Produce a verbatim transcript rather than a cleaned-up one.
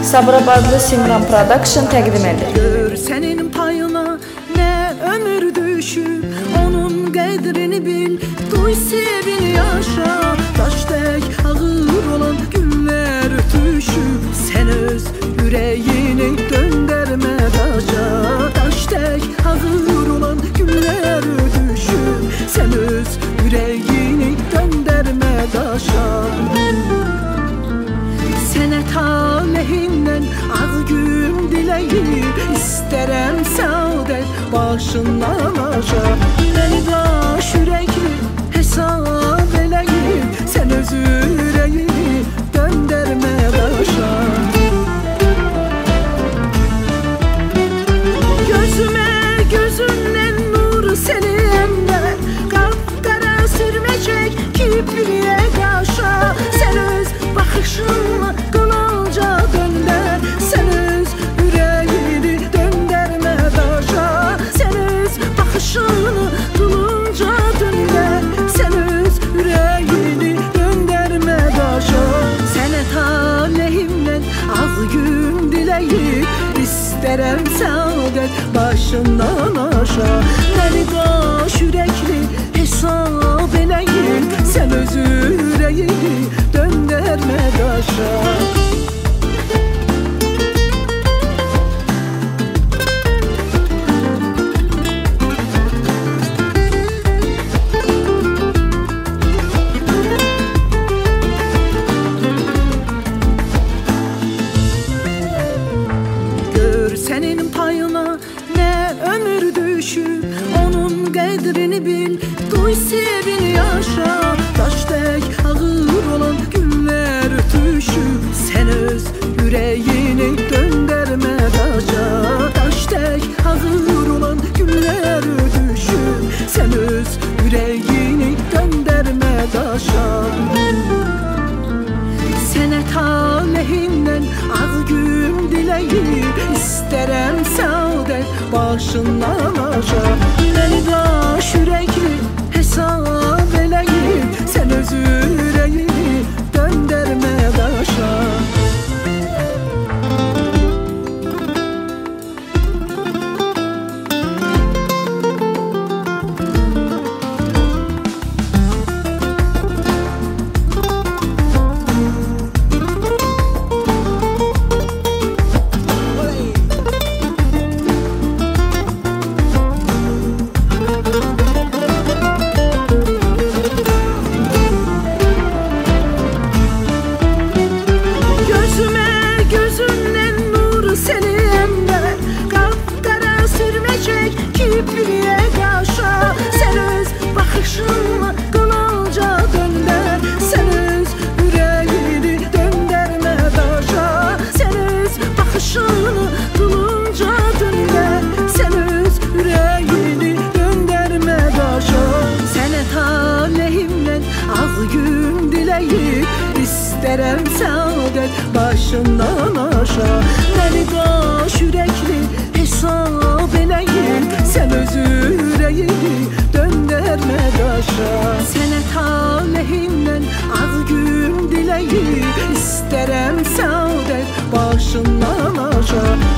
Sabirabadlı Simran Production təqdim edir. Gör senin payına ne ömür düşüp, onun qədrini bil, duy sevin yaşa. Daşdək ağır olan günler ötüşüp, sen öz yüreğini döndərmə daşa. Daşdək ağır olan günler ötüşüp, sen öz yüreğini döndərmə daşa. Sənə talehindən ağ gün diləyib, İstərəm səadət başından aşa. Məni daş ürəkli hesab eləyib, sən öz ürəyini döndərmə daşa. Gözümə gözündən nur səni əmlər, qapqara sürməcək kipriyə qaşa. Sən öz baxışınla qılınca döndər, sən öz ürəyini döndərmə daşa. Sən öz baxışını qılınca döndər, sən öz ürəyini döndərmə daşa. Sənə talehimdən ağ gün diləyib, İstərəm səadət başından aşa. Məni daş ürəkli hesab eləyib, sən öz ürəyini döndərmə daşa. Gör senin payına ne ömür düşüp, onun qədrini bil, duy sevin yaşa. Daşdək ağır olan günler ötüşüp, sen öz yüreğini döndərmə daşa. Daşdək ağır olan günler ötüşüp, sen öz yüreğini döndərmə daşa. Sənə talehindən ağ gün diləyib, İstərəm səadət başından aşa. Məni daş ürəkli hesab eləyib, sən öz ürəyini döndərmə daşa. Kipriyə qaşa, sən öz baxışınla qılınca döndər, sən öz ürəyini döndərmə daşa. Sən öz baxışını qılınca döndər, sən öz ürəyini döndərmə daşa. Sənə talehimdən ağ gün diləyib, İstərəm səadət başından aşa. Məni daş ürəkli hesab eləyib, sən öz ürəyini döndərmə daşa. Sənə talehimdən ağ gün diləyib, İstərəm səadət başından aşa.